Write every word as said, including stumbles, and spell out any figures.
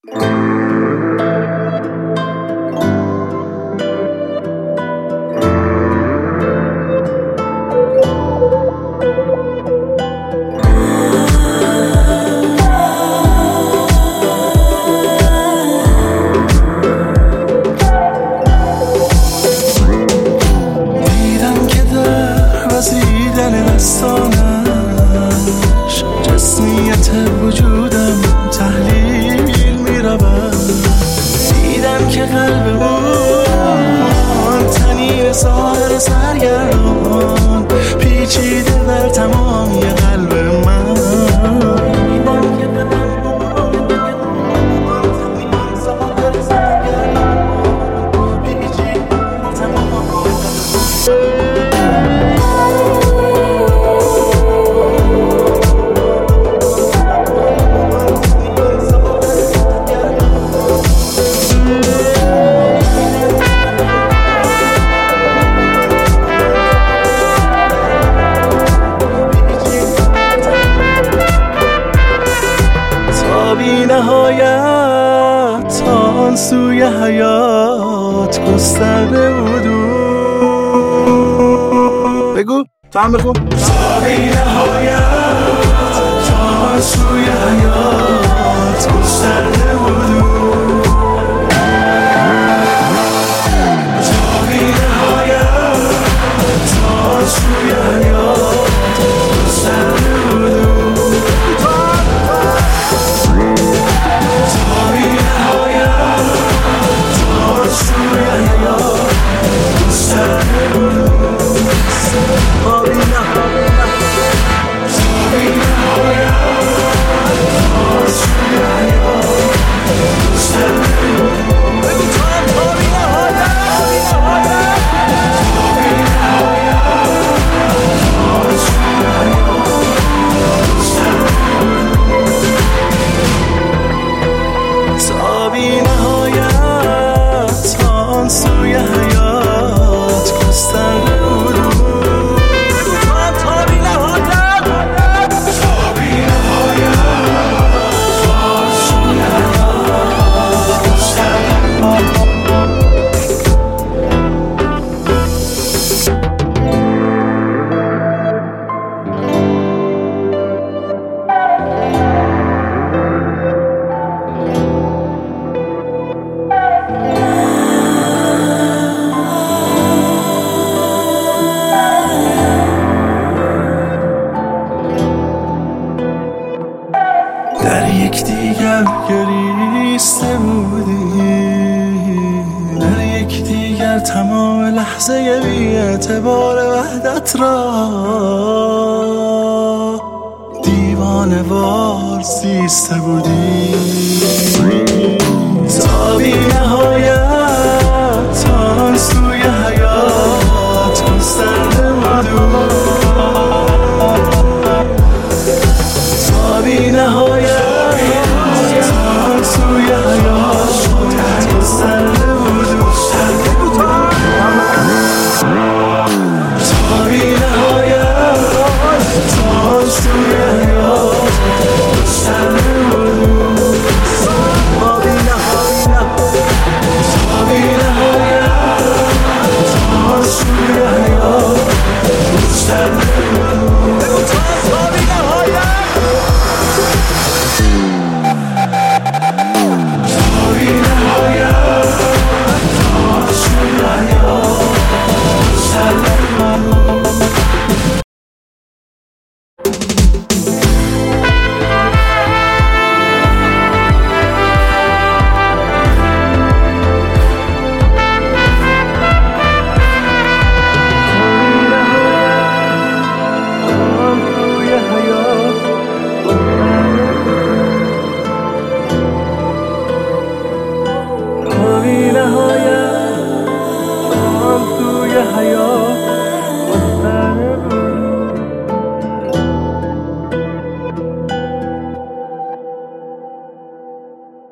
سوی حیات گسترده بودو. بگو تو هم بگو. تا بی نهایت تا سوی حیات گسترده بودو. تا بی نهایت تا سوی حیات گسترده بودو. گریسته بودی در یک دیگر تمام لحظه بی اعتبار وحدت را دیوانه وار زیسته بودی. تا بی نهایت تا سوی حیات گسترده بودو. تا بی نهایت سوی حیات گسترده بودو. تا بی نهایت تا سوی حیات گسترده بودو. تا بی نهایت تا بی نهایت تا سوی حیات گسترده بودو. تا بی نهایت